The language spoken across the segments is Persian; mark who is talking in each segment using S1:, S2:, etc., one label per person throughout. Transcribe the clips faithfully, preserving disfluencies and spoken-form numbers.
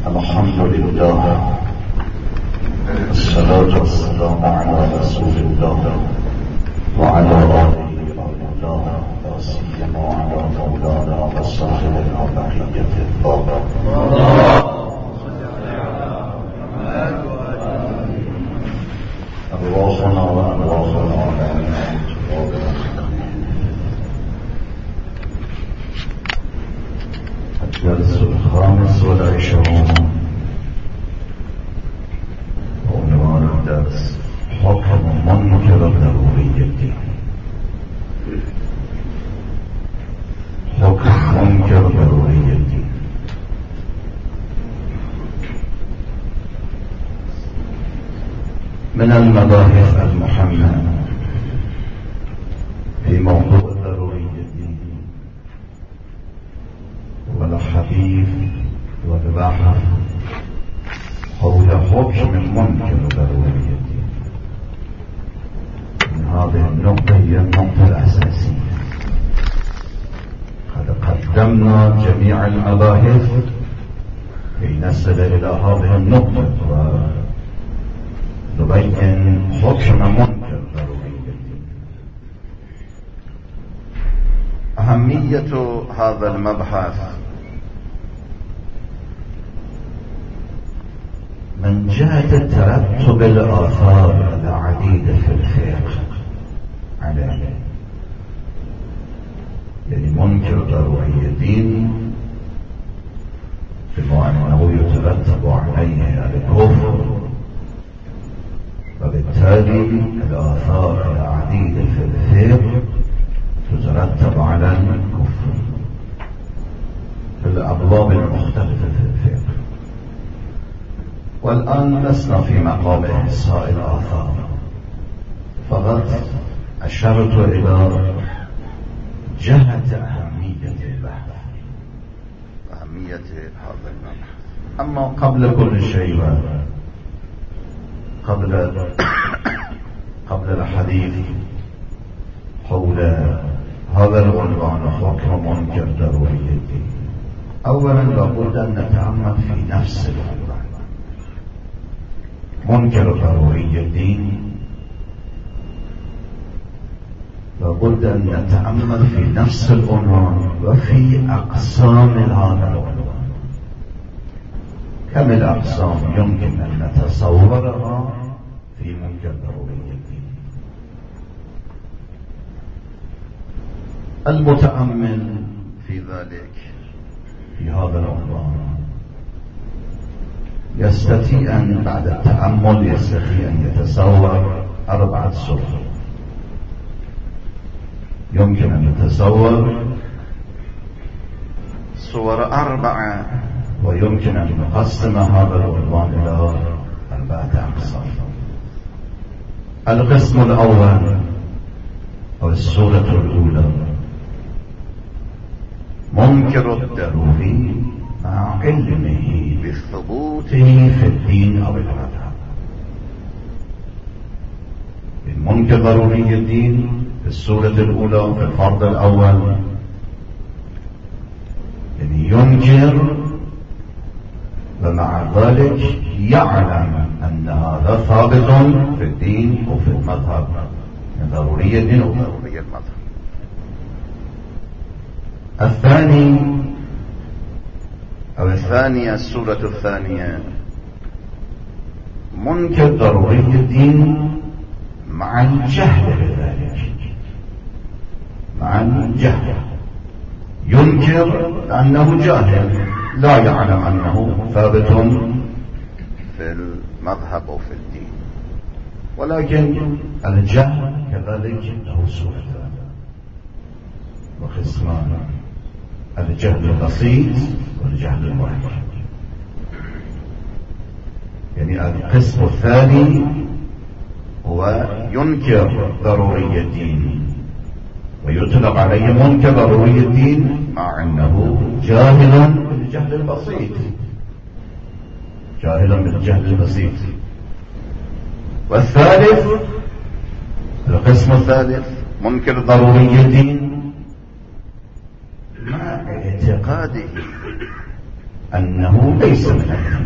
S1: الحمد لله، الصلاة والسلام على رسول الله وعلى آله الله، وسيما وعلى مولانا وصاحبنا بقية الطاقة. أرواحنا وأرواح العالمين الدرس الخامس والعشرون، عنوان الدرس: حكم منكر ضرورية. حكم منكر ضرورية. من المباحث المهمة في موضوع الضرورية والحديث والبحث حول حكم منكر ضرورية. من هذه النقطة هي النقطة الأساسية. قد قدمنا جميع المباحث كي نصل إلى هذه النقطة ونبين حكم منكر ضرورية. أهمية هذا المبحث من جهة ترتب الآثار العديدة في الفقه عليه، يعني منكر ضروري الدين بما أنه يترتب عليه الكفر، وبالتالي الآثار العديدة في الفقه تترتب على الكفر في الأبواب المختلفة في الفقه. والآن لسنا في مقام إحصاء الآثار، فقط أشرت إلى جهة أهمية البحث، أهمية هذا المبحث. أما قبل كل شيء، قبل قبل الحديث حول هذا العنوان حكم منكر ضروري، أولا لابد أن نتأمل في نفس العنوان منكر ضروري الدين. لابد أن نتأمل في نفس العنوان وفي أقسام هذا العنوان. كم الأقسام يمكن أن نتصورها في منكر ضروري الدين؟ المتأمل في ذلك في هذا العنوان يستطيع أن بعد التأمل يستطيع أن يتصور أربعة صور. يمكن أن يتصور صور أربعة، ويمكن أن نقسم هذا العنوان إلى أربعة أقسام. القسم الأول أو الصورة الأولى منكر الضروري مع علمه بثبوته في الدين أو المذهب. المنكر ضروري الدين في السورة الأولى في الفرض الأول، يعني ينكر ومع ذلك يعلم أن هذا ثابت في الدين وفي المذهب، من ضروري الدين وضروري المذهب. الثاني أو الثانية السورة الثانية منكر ضروري الدين مع الجهل بذلك، مع الجهل ينكر أنه جاهل لا يعلم أنه ثابت في المذهب أو في الدين، ولكن الجهل كذلك له صورتان وقسمان: الجهل البسيط والجهل المركب. يعني القسم الثاني هو ينكر ضروري الدين ويطلق عليه منكر ضروري الدين مع أنه جاهل بالجهل البسيط، جاهل بالجهل البسيط. والثالث القسم الثالث منكر ضروري الدين مع اعتقاده أنه ليس من الدين،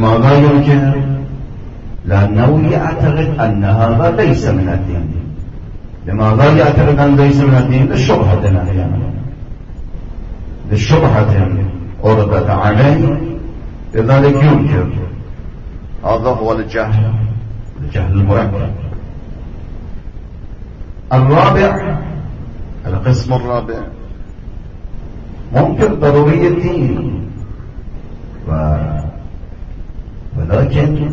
S1: لماذا ينكر؟ لأنه يعتقد أن هذا ليس من الدين. لماذا يعتقد أن ليس من الدين؟ للشبهة أحيانا، للشبهة أردت عليه، لذلك ينكر. هذا هو الجهل، الجهل المركب. الرابع، القسم الرابع، ممكن ضروري الدين، و... ولكن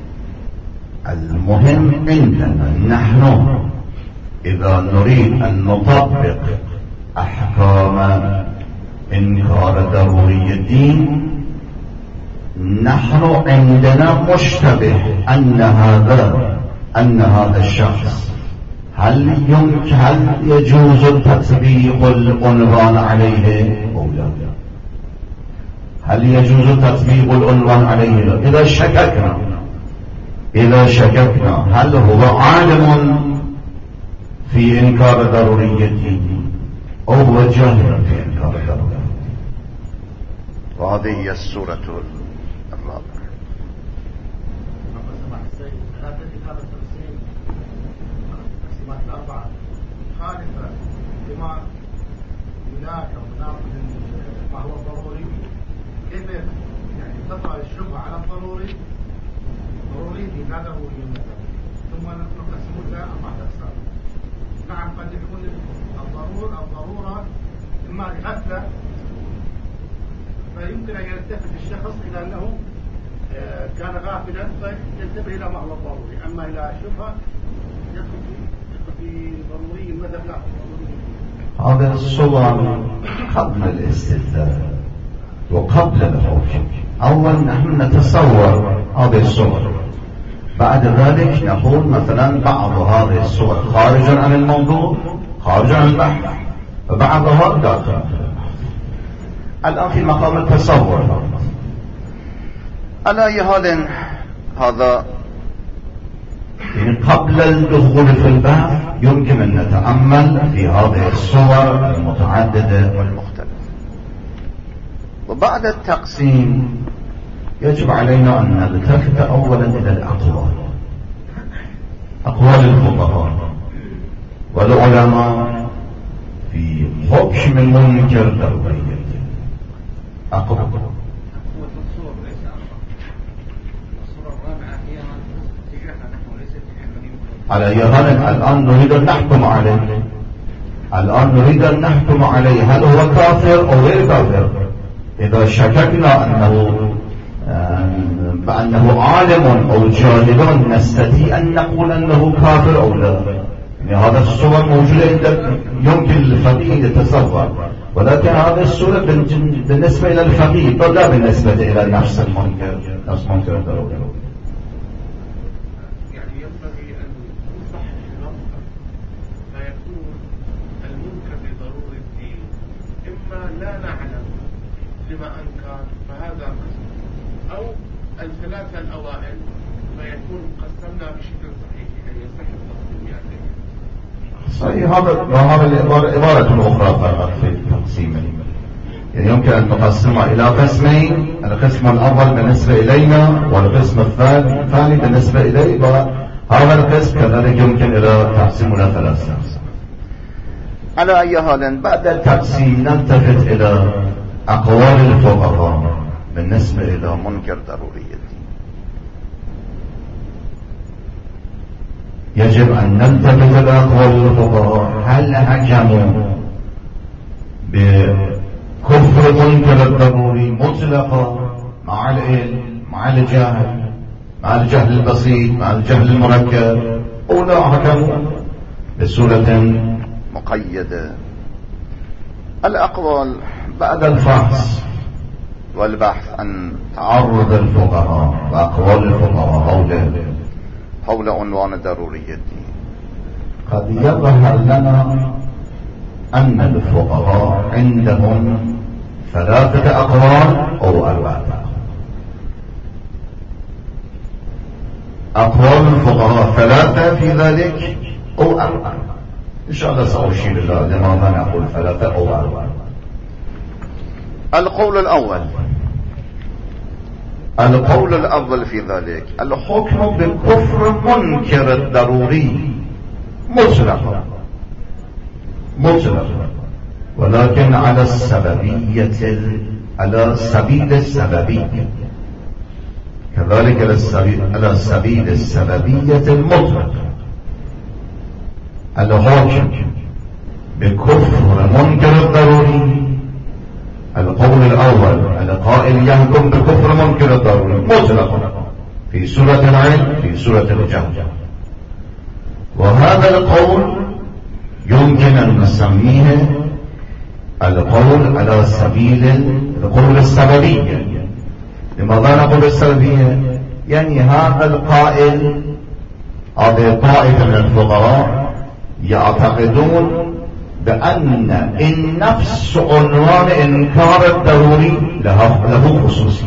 S1: المهم عندنا نحن إذا نريد أن نطبق أحكام إنكار ضروري الدين، نحن عندنا مشتبه أن هذا أن هذا الشخص هل يمكن هل يجوز تطبيق العنوان عليه أو لا؟ هل يجوز تطبيق العنوان عليه؟ إذا شككنا إذا شككنا هل هو عالم في إنكار ضروري الدين أو هو جاهل في إنكار ضروري الدين؟ وهذه هي السورة الرابعة.
S2: الأربعة خالفة لما هناك وناخذ ما هو ضروري، كيف يعني تطرأ الشبهة على الضروري؟ ضروري لا ضروري مثلا، ثم نقسم لها أربعة أقسام. نعم، قد يكون الضرورة الضرورة إما لغفلة، فيمكن أن يلتفت الشخص إلى أنه كان غافلا فينتبه إلى ما هو الضروري، أما إلى شبهة يدخل في ضروري المذهب لا ضروري.
S1: هذا الصور قبل الاستدلال وقبل الحكم. أولا نحن نتصور هذه الصور، بعد ذلك نقول مثلا بعض هذه الصور خارجا عن الموضوع، خارجا عن البحث، وبعضها داخل. الآن في مقام التصور. على أي حال هذا قبل الدخول في البحث يمكن أن نتأمل في هذه الصور المتعددة والمختلفة. وبعد التقسيم يجب علينا أن نلتفت أولا إلى الأقوال، أقوال الفقهاء والعلماء في حكم المنكر ضروري. أقوال على يهان. الآن نريد أن نحكم عليه، الآن نريد أن نحكم عليه هل هو كافر أو غير كافر. إذا شككنا أنه بأنه عالم أو جاهل نستطيع أن نقول أنه كافر أو لا. يعني هذا الصور موجودة عندك، يمكن للفقيه يتصور، ولكن هذه الصورة بالنسبة إلى الفقيه لا بالنسبة إلى نفس المنكر، نفس منكر ضروري.
S2: لا نعلم لما أنكر فهذا قسم، أو الثلاثة الأوائل فيكون قسمنا بشكل صحيح أن يصح التقسيم يعني
S1: صحيح. هذا هذا العبارة عبارة أخرى فقط في التقسيم. يعني يمكن أن نقسمها إلى قسمين، القسم الأول بالنسبة إلينا والقسم الثاني بالنسبة إليه، وهذا القسم كذلك يمكن إلى تقسيم إلى ثلاثة. على أي حال بعد التقسيم نلتفت إلى أقوال الفقهاء بالنسبة إلى منكر ضروري الدين. يجب أن نلتفت إلى أقوال الفقهاء. هل حكموا بكفر منكر الضروري مطلقا مع العلم، مع الجهل، مع الجهل البسيط، مع الجهل المركب، أو لا حكموا بصورة مقيدة؟ الأقوال بعد الفحص والبحث عن تعرض الفقهاء وأقوال الفقهاء حول حول عنوان ضروري الدين، قد يظهر لنا أن الفقهاء عندهم ثلاثة أقوال أو أربعة. أقوال الفقهاء ثلاثة في ذلك أو أربعة. إن شاء الله سأشير إلى لماذا نقول ثلاثة أو أربعة. القول الأول القول الأول في ذلك الحكم بكفر منكر الضروري مطلق مطلق ولكن على السببية على سبيل السببية كذلك على سبيل السببية المطلق. الحكم بكفر منكر الضروري القول الأول القائل يحكم بكفر منكر الضروري مطلق في سورة العلم في سورة الجهل، وهذا القول يمكن أن نسميه القول على سبيل القول السببية. لماذا نقول السببية؟ يعني هذا القائل هذه طائفة من الفقهاء يعتقدون بأن النفس عنوان إنكار الضروري له, له خصوصية.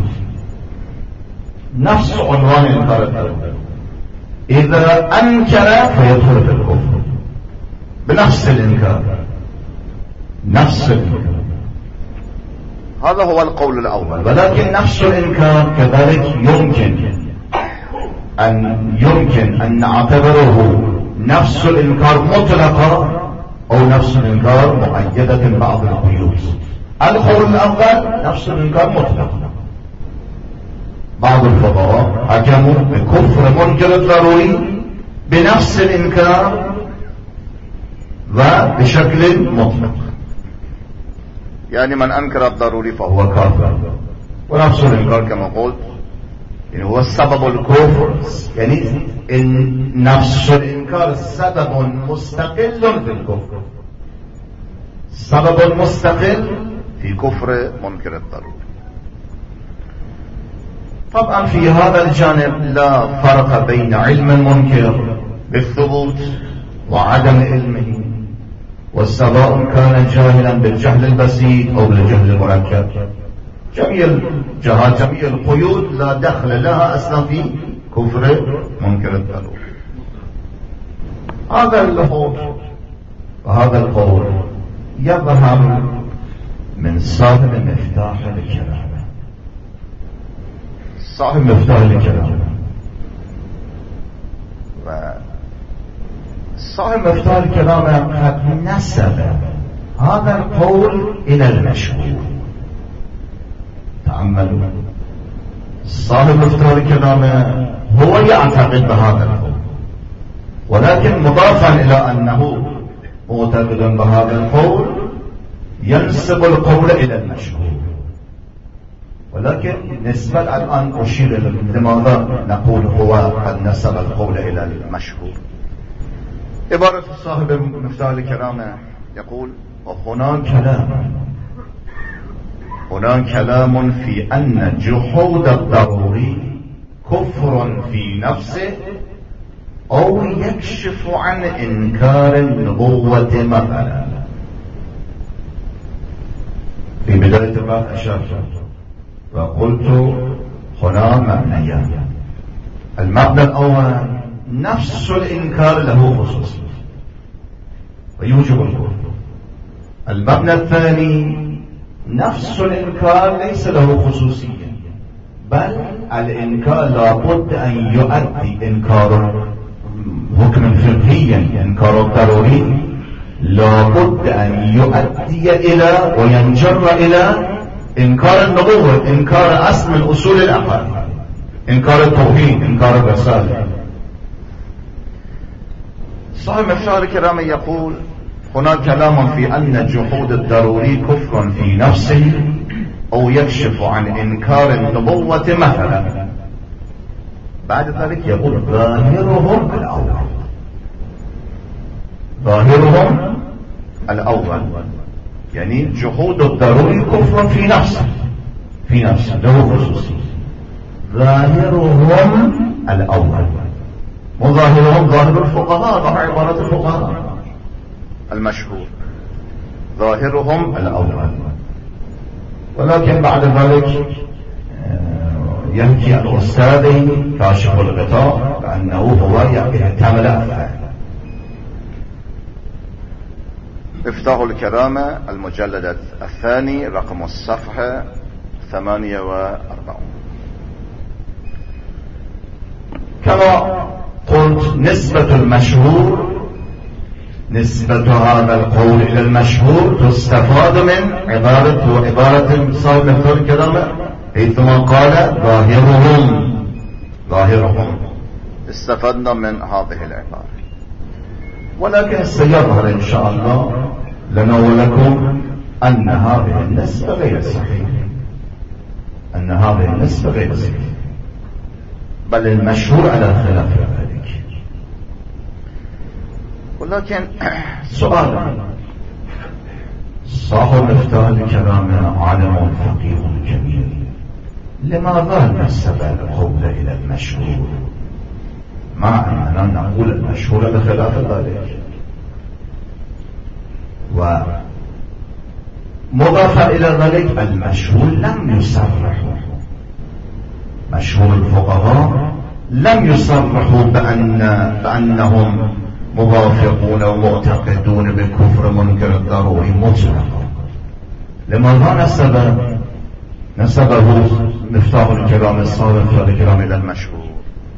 S1: نفس عنوان إنكار الضروري إذا أنكر فيدخل في الكفر بنفس الإنكار نفس الإنكار. هذا هو القول الأول. ولكن نفس الإنكار كذلك يمكن أن يمكن أن نعتبره نفس الإنكار مطلقا أو نفس الإنكار مؤيدة بعض القيود. القول الأول نفس الإنكار مطلقا. بعض الفقهاء حكموا بكفر منكر الضروري بنفس الإنكار وبشكل مطلق، يعني من أنكر الضروري فهو كافر. ونفس الإنكار كما قلت يعني هو سبب الكفر، يعني إن نفس الإنكار سبب مستقل في الكفر، سبب مستقل في كفر منكر الضروري. طبعا في هذا الجانب لا فرق بين علم المنكر بالثبوت وعدم علمه، والسواء كان جاهلا بالجهل البسيط او بالجهل المركب. جميع الجهات جميع القيود لا دخل لها اصلا في كفر منكر الضروري. هذا القول وهذا القول يظهر من صاحب مفتاح الكلام. صاحب مفتاح الكلام صاحب مفتاح الكلام قد نسب هذا القول الى المشهور. تأملوا، صاحب مفتاح الكلام هو يعتقد بهذا القول، ولكن مضافا الى انه معتقد بهذا القول ينسب القول الى المشهور. ولكن نسبة الآن أشير لماذا نقول هو قد نسب القول إلى المشهور. عبارة صاحب مفتاح الكلام يقول: وهناك كلام هناك كلام في أن جحود الضروري كفر في نفسه أو يكشف عن إنكار النبوة مثلا. في بداية الباب أشرت وقلت هنا مبنيان. المبنى الأول نفس الإنكار له خصوصية ويوجب الكفر. المبنى الثاني نفس الإنكار ليس له خصوصية، بل الإنكار لابد أن يؤدي إنكار حكم فقهيا، إنكار الضروري لابد أن يؤدي إلى وينجر إلى إنكار النبوة، إنكار أصل من أصول العقائد، إنكار التوحيد، إنكار الرسالة. صاحب مفتاح الكلام يقول: هناك كلام في أن جحود الضروري كفر في نفسه أو يكشف عن إنكار النبوة مثلا. بعد ذلك يقول: ظاهرهم الأول ظاهرهم الأول يعني جحود الضروري كفر في نفسه في نفسه له خصوصية. ظاهرهم الأول، وظاهرهم ظاهر الفقهاء، ظاهر عبارة الفقهاء المشهور. ظاهرهم الأول، ولكن بعد ذلك يحكي الأستاذ كاشف الغطاء كأنه هو يحتمل الثاني. مفتاح الكرامة المجلد الثاني رقم الصفحة ثمانية وأربعون. كما قلت نسبة المشهور نسبة هذا القول إلى المشهور تستفاد من عبارة وعبارة صاحب مفتوح الكلام حيثما قال ظاهرهم ظاهرهم استفدنا من هذه العبارة. ولكن سيظهر إن شاء الله لنا ولكم أن هذه النسبة غير صحيحة، أن هذه النسبة غير صحيحة، بل المشهور على خلاف ذلك. ولكن سؤال، صاحب مفتاح الكلام عالم فقيه كبير، لماذا نسب القول إلى المشهور مع أننا نقول المشهور بخلاف ذلك؟ ومضاف إلى ذلك المشهور لم يصرحوا، مشهور الفقهاء لم يصرحوا بأن بأنهم موافقون ومعتقدون بكفر منكر الضروري مطلقا. لماذا نسب نسبه مفتاح الكلام الصادق في الكلام إلى المشهور؟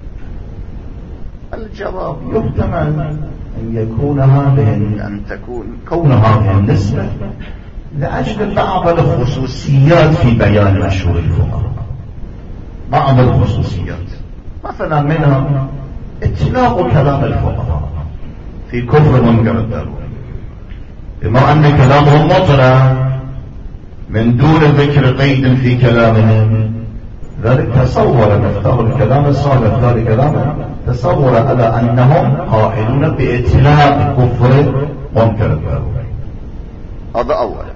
S1: الجواب يحتمل أن يكون هذه أن تكون كون هذه النسبة لأجل بعض الخصوصيات في بيان مشهور الفقهاء، بعض الخصوصيات، مثلا منها اطلاق كلام الفقهاء في كفر منكر الضروري، بما أن كلامهم مطلق من دون ذكر قيد في كلامهم، ذلك تصور مفتاح الكلام الصادق ذلك كلامه تصور على أنهم قائلون بإطلاق كفر منكر الضروري. هذا أولا.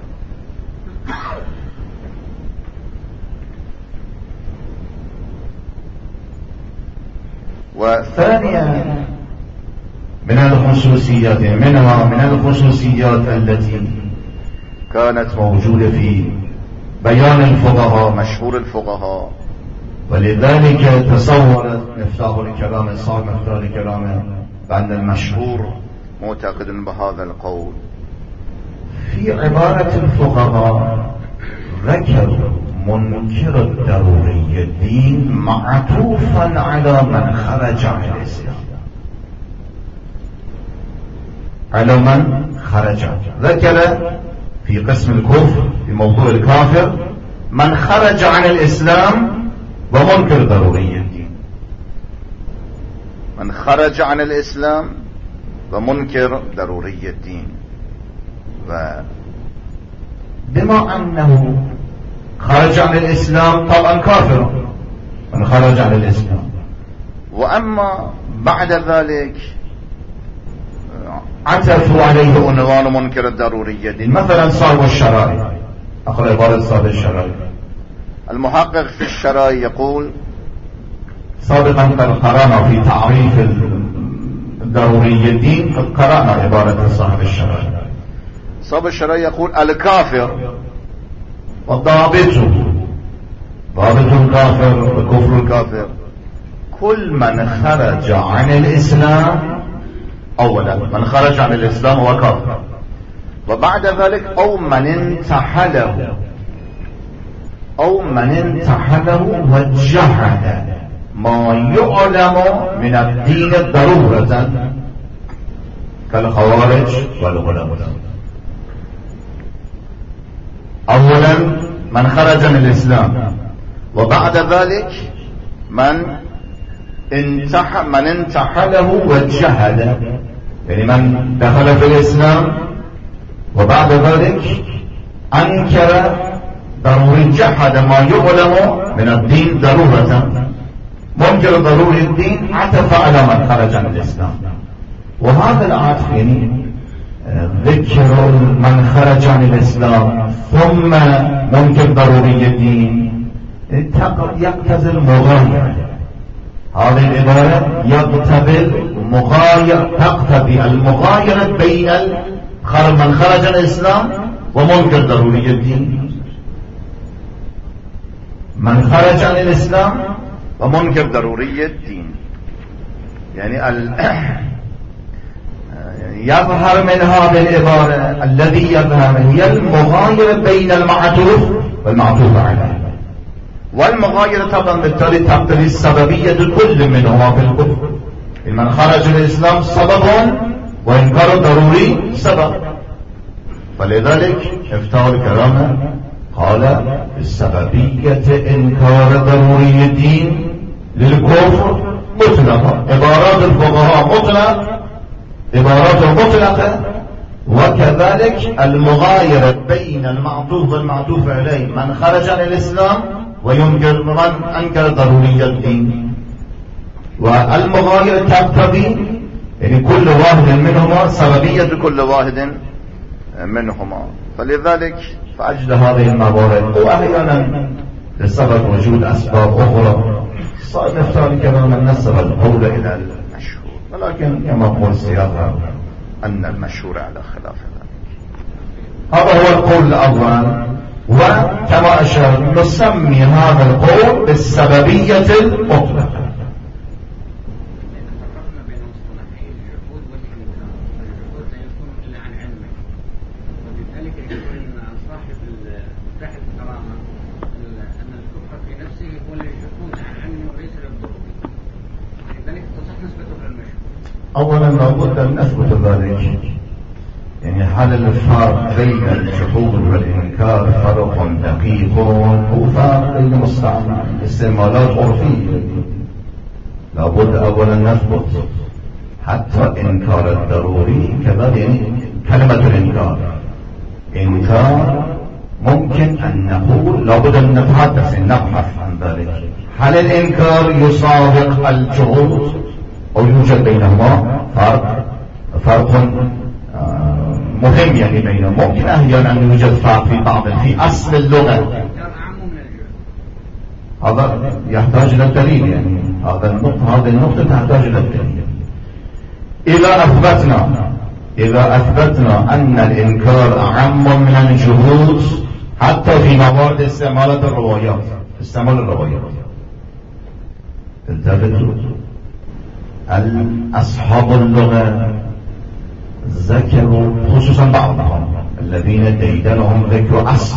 S1: وثانيا من الخصوصيات منها من الخصوصيات التي كانت موجودة في بيان الفقهاء مشهور الفقهاء، ولذلك تصور مفتاح الكلام الصاحب مفتاح الكلام بأن المشهور معتقد بهذا القول. في عبارة الفقهاء ذكروا منكر الضروري الدين معطوفا على من خرج عن الإسلام، على من خرج. ذكر في قسم الكفر في موضوع الكافر من خرج عن الإسلام ومنكر ضروري الدين، من خرج عن الإسلام ومنكر ضروري الدين. بما أنه خرج عن الإسلام طبعا كافر من خرج عن الإسلام، وأما بعد ذلك عتفوا عليه عنوان منكر الضروري الدين. مثلا صاحب الشرائع، أقول عبارة صاحب الشرائع، المحقق في الشرائع يقول سابقا قد قرأنا في تعريف الضروري الدين، قد قرأنا عبارة صاحب الشرائع. صاحب الشرائع يقول الكافر وضابطه، ضابط الكافر وكفر الكافر كل من خرج عن الإسلام، أولا من خرج عن الإسلام هو كافر، وبعد ذلك أو من انتحله أو من انتحله وجحد ما يعلم من الدين ضرورة كالخوارج والغلاة. أولا من خرج من الإسلام، وبعد ذلك من انتح من انتحله وجحد، يعني من دخل في الإسلام وبعد ذلك أنكر ضروري، جحد ما يعلم من الدين ضرورة، منكر ضروري الدين، عطف على من خرج عن الإسلام. وهذا العطف يعني ذكر من خرج عن الإسلام ثم منكر ضروري الدين يقتضي المغايرة. هذه العبارة يقتضي المغايرة، تقتضي المغايرة بين من خرج عن الإسلام ومنكر ضروري الدين. من خرج عن الإسلام ومنكر ضروري الدين، يعني ال... يظهر من هذه العبارة الذي يظهر هي المغايرة بين المعطوف والمعطوف عليه، والمغايرة طبعا بالتالي تقتضي السببية كل منهما في الكفر. من خرج الإسلام سبب وإنكار ضروري سبب، فلذلك افتاء الكرامة قال السببية إنكار ضروري الدين للكفر مطلقة. عبارات الفقهاء مطلق، عبارات مطلقة. وكذلك المغايرة بين المعطوف والمعطوف عليه، من خرج عن الإسلام وينكر من أنكر ضروري الدين. والمغايرة تقتضي يعني كل واحد منهما سببية كل واحد منهما. فلذلك فأجل هذه الموارد، وأحيانا لسبب وجود أسباب أخرى صار نفترض كما نسب القول إلى المشهور، ولكن كما قول سياقها أن المشهور على خلاف ذلك. هذا هو القول الأول. وكما أشار نسمي هذا القول بالسببية المطلقة. أولا لابد أن نثبت ذلك، يعني هل الفرق بين الجحود والإنكار فرق دقيق هو فرق بين مستعمل استعمالات عرفية. لابد أولا نثبت حتى إنكار الضروري كذلك، يعني كلمة الإنكار إنكار ممكن أن نقول لابد أن نتحدث نبحث عن ذلك. هل الإنكار يسابق الجحود أو يوجد بينهما فرق فرق مهم يعني بينهما؟ ممكن أحيانا أن يوجد فرق في بعض في أصل اللغة. هذا يحتاج إلى الدليل، يعني هذا النقطة هذه النقطة تحتاج إلى الدليل. إذا أثبتنا إذا أثبتنا أن الإنكار أعم من الجحود حتى في موارد استعمالات الروايات، استعمال الروايات، التفتوا أصحاب اللغة ذكروا خصوصا بعضهم الذين ديدنهم ذكر أصل،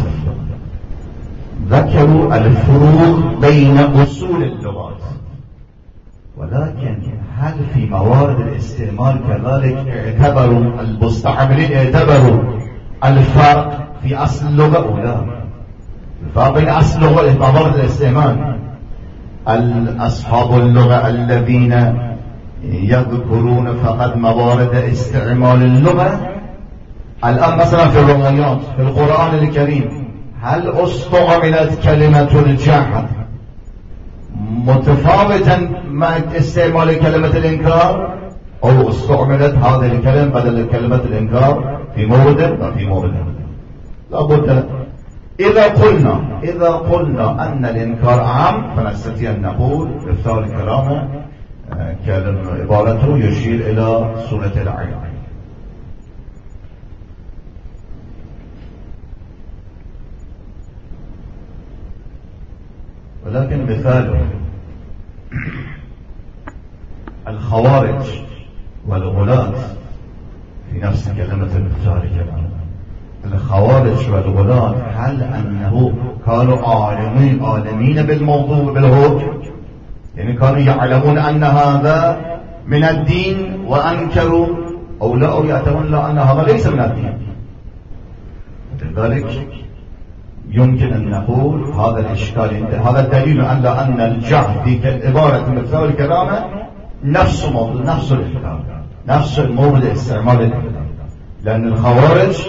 S1: ذكروا الفروق بين أصول اللغات. ولكن هل في موارد الاستعمال كذلك اعتبروا المستعملين اعتبروا الفرق في أصل اللغة أو لا؟ الفرق بين أصل اللغة وموارد الاستعمال. أصحاب اللغة الذين يذكرون فقط موارد استعمال اللغة. الآن مثلا في الروايات في القرآن الكريم هل استعملت كلمة الجحد متفاوتا مع استعمال كلمة الإنكار، أو استعملت هذه الكلمة بدل كلمة الإنكار في مورد لا في مورد؟ لابد إذا قلنا إذا قلنا أن الإنكار عام فنستطيع أن نقول إفتاء الكرامة كان عبارته يشير إلى سورة العين. ولكن مثاله الخوارج والغلاة في نفس كلمة الافتاء الكرامة. الخوارج والغلاة هل أنه كانوا عالمين عالمين بالموضوع بالهوج، يعني كانوا يعلمون أن هذا من الدين وأنكروا، أو لا أو يعتبرون لا أن هذا ليس من الدين؟ لذلك يمكن أن نقول هذا الإشكال هذا الدليل على أن الجهل في عبارة مثال الكلامة نفس موضوع نفس الإشكال نفس الموضوع الاستعمال الكلام، لأن الخوارج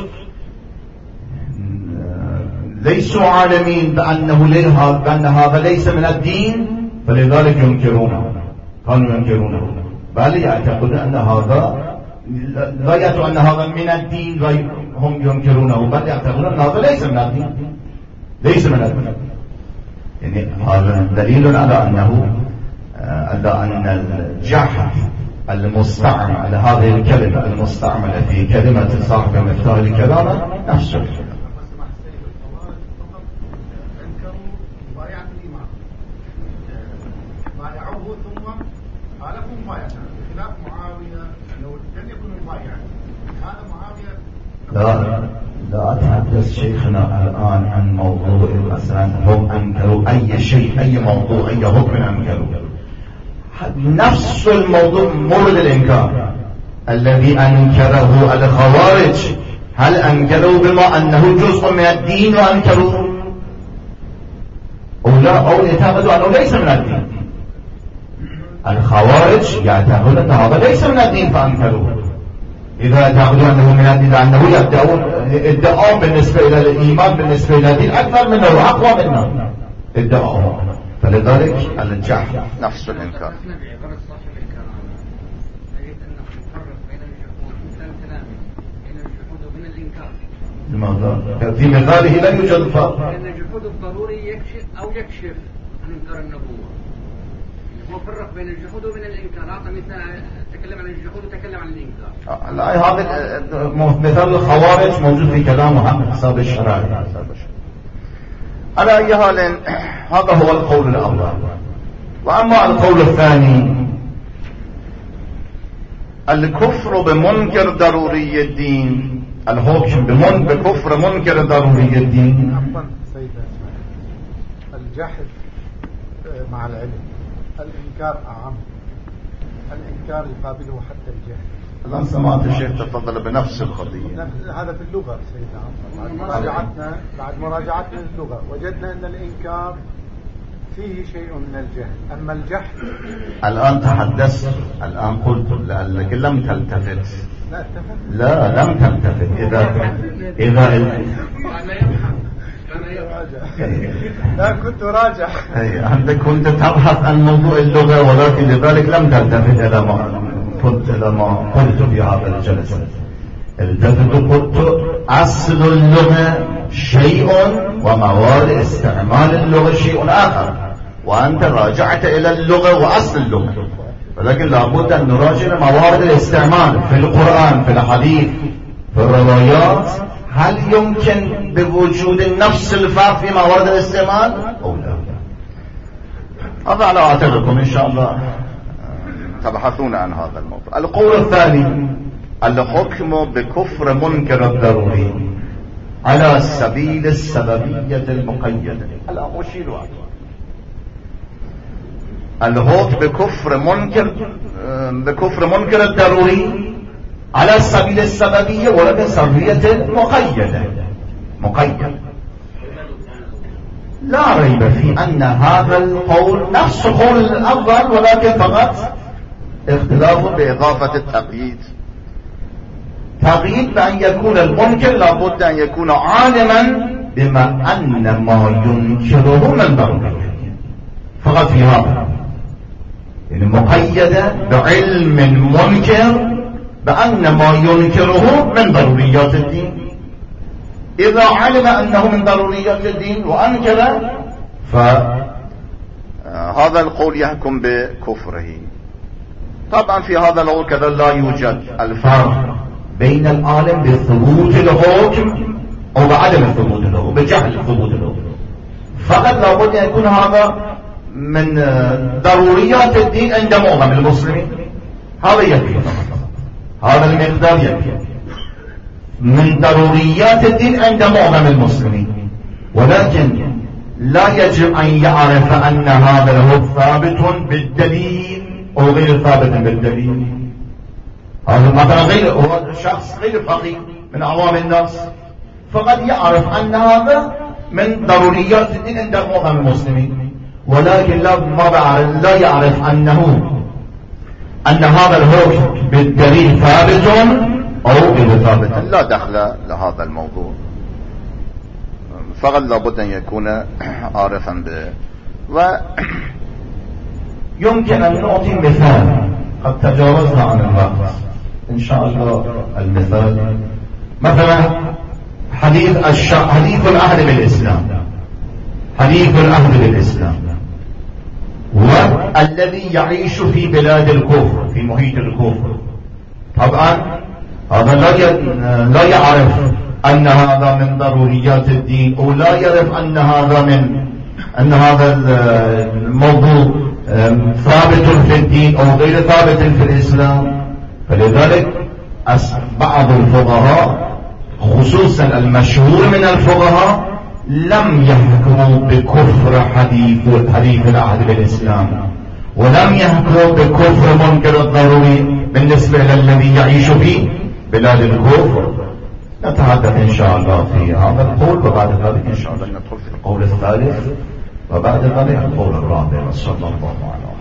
S1: ليسوا عالمين بأنه بأن هذا ليس من الدين فلذلك ينكرونه، كانوا ينكرونه، بل يعتقدون أن هذا لا يعتقدون أن هذا من الدين هم ينكرونه، بل يعتقدون أن هذا ليس من الدين ليس من الدين. يعني هذا دليل على أنه على أن الجحد المستعمل على هذه الكلمة المستعملة في كلمة صاحب مفتاح الكلامة نفسه. لا لا أتحدث شيخنا الآن عن موضوع مثلا هم أنكروا أي شيء، أي موضوع، أي حكم أنكروا، نفس الموضوع مورد الإنكار الذي أنكره الخوارج، هل أنكروا بما أنه جزء من الدين وأنكروا أو لا، أو يعتقدوا أنه ليس من الدين؟ الخوارج يعتقدون أن هذا ليس من الدين فأنكروه. إذا يعتقدون أنه من الدين لأنه يدعون ادعاء بالنسبة إلى الإيمان بالنسبة إلى الدين أكثر منه وأقوى منه ادعاء، فلذلك الجحد نفس الإنكار. لماذا؟ في مثاله لا يوجد فرق،
S3: لأن الجحود الضروري يكشف أو يكشف عن إنكار النبوة. هو فرق بين الجحود وبين الإنكار. أعطى مثال تكلم عن الجحود وتكلم عن الإنكار.
S1: لا، هذا مثال الخوارج موجود في كلامه حساب الشرائع. على أي حال هذا هو القول الأول. وأما القول الثاني الكفر بمنكر ضروري الدين، الحكم بمن بكفر منكر ضروري الدين.
S2: عفوا سيدنا، الجحد مع العلم، الإنكار أعم، الإنكار يقابله حتى الجهل.
S1: الآن سمعت الشيخ تفضل بنفس القضية.
S2: هذا في اللغة سيدنا، بعد مراجعتنا بعد مراجعتنا اللغة وجدنا أن الإنكار فيه شيء من الجهل، أما الجحد
S1: الآن تحدثت، الآن قلت لأنك لم تلتفت.
S2: لا اتفق.
S1: لا لم تلتفت. إذا إذا
S2: لا كنت راجع.
S1: أنت كنت تبحث عن موضوع اللغة ولكن لذلك لم تلتفت إلى ما قلت إلى ما قلت في هذا الجلسة. التفت قلت أصل اللغة شيء وموارد استعمال اللغة شيء آخر، وأنت راجعت إلى اللغة وأصل اللغة، ولكن لابد أن نراجع موارد الاستعمال في القرآن، في الحديث، في الروايات. هل يمكن بوجود نفس الفرق في موارد الاستعمال أو لا؟ هذا على أعتقدكم إن شاء الله تبحثون عن هذا الموضوع. القول الثاني الحكم بكفر منكر الضروري على سبيل السببية المقيدة. الآن أشير الحكم بكفر منكر بكفر منكر الضروري على سبيل السببية ولكن سببية مقيدة. مقيدة لا ريب في أن هذا القول نفس قول الأول، ولكن فقط اختلاف بإضافة التقييد. تقييد بأن يكون المنكر لابد أن يكون عالما بما أن ما ينكره من ضروري، فقط في هذا يعني مقيدة بعلم منكر بأن ما ينكره من ضروريات الدين. إذا علم أنه من ضروريات الدين وأنكر فهذا القول يحكم بكفره. طبعا في هذا القول كذا لا يوجد الفرق بين العالم بثبوت الحكم أو بعدم ثبوت الحكم، بجهل ثبوت الحكم، فقط لابد أن يكون هذا من ضروريات الدين عند معظم المسلمين. هذا يكفي، هذا المقدار يكفي من ضروريات الدين عند معظم المسلمين. ولكن لا يجب أن يعرف أن هذا الحكم ثابت بالدليل أو غير ثابت بالدليل. هذا مثلا غير هو شخص غير فقيه من عوام الناس، فقد يعرف أن هذا من ضروريات الدين عند معظم المسلمين، ولكن لا ما لا يعرف أنه أن هذا الحكم بالدليل ثابت أو غير ثابت. لا دخل لهذا الموضوع، فقط لابد أن يكون عارفا به. ويمكن أن نعطي مثال، قد تجاوزنا عن الوقت إن شاء الله. المثال مثلا حديث الشا... حديث العهد بالإسلام، حديث العهد بالإسلام والذي يعيش في بلاد الكفر، في محيط الكفر، طبعا هذا لا ي... لا يعرف أن هذا من ضروريات الدين، أو لا يعرف أن هذا من أن هذا الموضوع ثابت في الدين أو غير ثابت في الإسلام. فلذلك بعض الفقهاء خصوصا المشهور من الفقهاء لم يحكموا بكفر حديث حديث العهد بالإسلام، ولم يحكموا بكفر منكر الضروري بالنسبة للذي يعيش في بلاد الكفر. نتحدث إن شاء الله في هذا القول، وبعد ذلك إن شاء الله ندخل في القول الثالث، وبعد ذلك القول الرابع. صلى الله عليه وسلم.